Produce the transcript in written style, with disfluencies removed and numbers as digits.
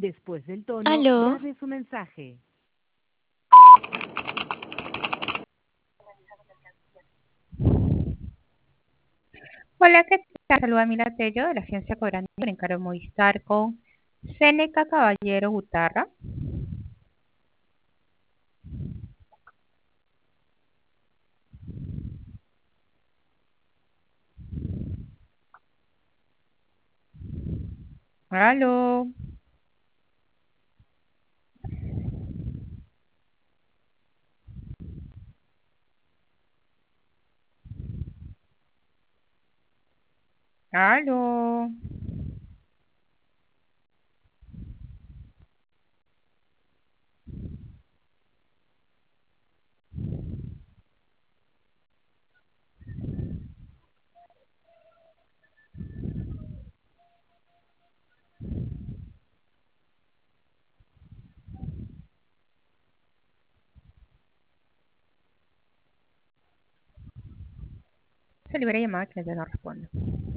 Después del tono, Aló, grabe su mensaje. Hola, ¿qué tal? Saluda Mila Tello de la agencia Cobrando en Encargo Movistar con Seneca Caballero Gutarra. Aló, aló. Se libera llamada que ya no responde.